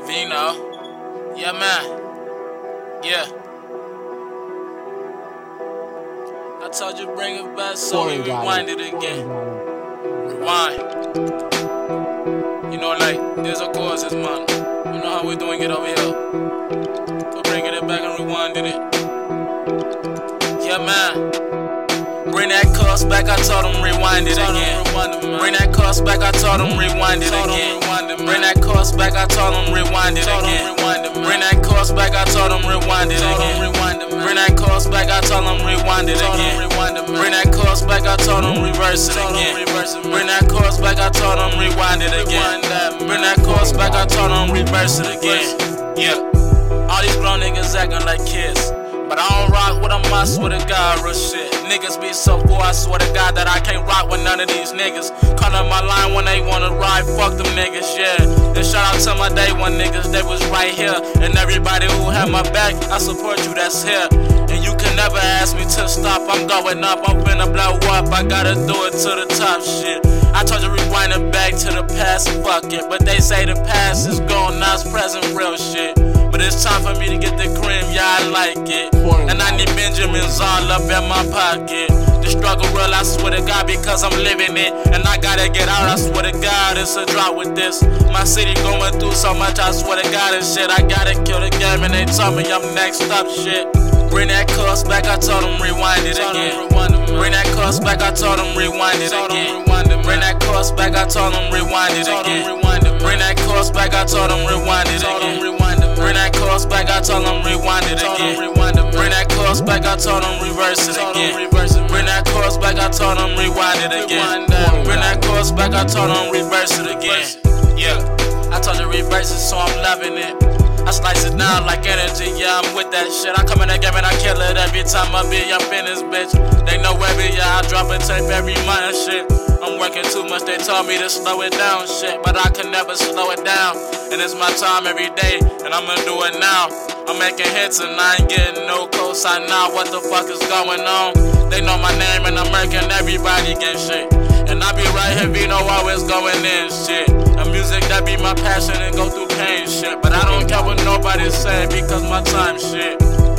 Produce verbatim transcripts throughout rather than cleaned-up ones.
Vino. Yeah, man. Yeah. I told you bring it back, so we rewind it again. Rewind. You know, like, there's a cause, it's man. You know how we're doing it over here. So bringing it back and rewinding it. Yeah, man. Bring that cuss back, I told him rewind it again. Bring that cuss back, I told him rewind it again. Bring that cuss back, I told him rewind it again. Bring that cuss back, I told him rewind it again. Bring that cuss back, I told him rewind it again. Bring that cuss back, I told him reverse it again. Bring that cuss back, I told him rewind it again. Bring that cuss back, I told him reverse it again. Yeah. All these grown niggas acting like kids, but I don't rock with them, I swear to God, real shit. Niggas be so poor, I swear to God that I can't rock with none of these niggas. Call up my line when they wanna ride, fuck them niggas, yeah. And shout out to my day one niggas, they was right here. And everybody who had my back, I support you, that's here. And you can never ask me to stop, I'm going up, I'm finna blow up, I gotta do it to the top, shit. I told you rewind it back to the past, fuck it. But they say the past is gone, now it's present, real shit. But it's time for me to get the cream, yeah, I like it. And I need Benjamins all up in my pocket. The struggle real, I swear to God, because I'm living it. And I gotta get out, I swear to God, it's a drought with this. My city going through so much, I swear to God and shit. I gotta kill the game and they told me I'm next up, shit. Bring that cuss back, I told them rewind it again. Bring that cuss back, I told them rewind it again. Bring that cuss back, I told them rewind it again. Bring that cuss back, I told them rewind it again. Bring that cuss back, I told them rewind it again. Bring that cuss back, I told them reverse it again. Bring that cuss back, I told them rewind it again. Bring that cuss back, I told them reverse it again. Yeah, I told you reverse it, so I'm loving it. I slice it down like energy, yeah, I'm with that shit. I come in that game and I kill it every time I be up in this bitch. They know every year I drop a tape every month and shit. I'm working too much, they told me to slow it down, shit. But I can never slow it down. And it's my time every day, and I'ma do it now. I'm making hits and I ain't getting no cosign now. What the fuck is going on? They know my name and I'm making everybody get shit. And I be right here, Vino always going in, shit. And music, that be my passion and go through pain, shit. But I don't care what nobody's saying because my time, shit.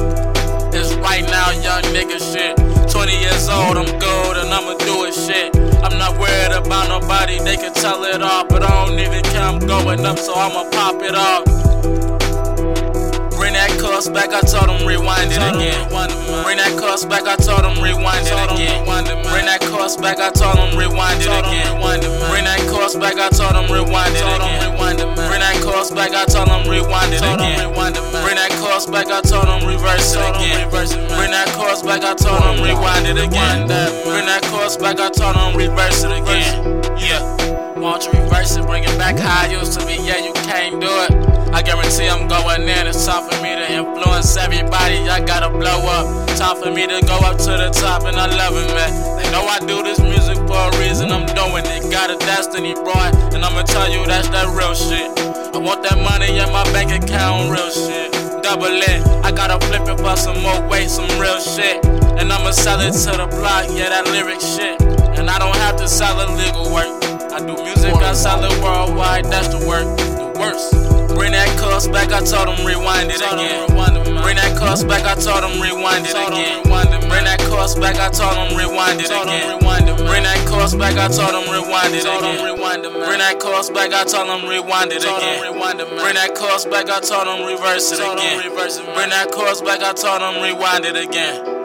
It's right now, young nigga, shit. twenty years old, I'm good and I'ma do it, shit. I'm not worried about nobody, they can tell it all. But I don't even care, I'm going up, so I'ma pop it off. Bring that cuss back, I told them rewind it again. Bring that cuss back, I told them rewind it again. Bring that cuss back, I told them rewind it again. Bring that cuss back, I told them rewind it again. Bring that cuss back, I told them rewind it again. Bring that cuss back, I told them reverse it again. Bring that cuss back, I told them rewind it again. Bring that cuss back, I told them reverse it again. Yeah. Won't you reverse it, bring it back how I used to be, yeah, you can't do it. I guarantee I'm going in, it's time for me to influence everybody, I gotta blow up. Time for me to go up to the top and I love it, man. They know I do this music for a reason, I'm doing it. Got a destiny, boy, and I'ma tell you that's that real shit. I want that money in my bank account, real shit. Double it, I gotta flip it for some more weight, some real shit. And I'ma sell it to the block, yeah, that lyric shit. And I don't have to sell illegal work. I do music, I sell it worldwide, that's the work, the worst. Bring that cuss back, I told them rewind it again. Bring that cuss back, I told them rewind it again. Bring that cuss back, I told them rewind it again. Bring that cuss back, I told them rewind it again. Bring that cuss back, I told them rewind it again. Bring that cuss back, I told them reverse it again. Bring that cuss back, I told them rewind it again.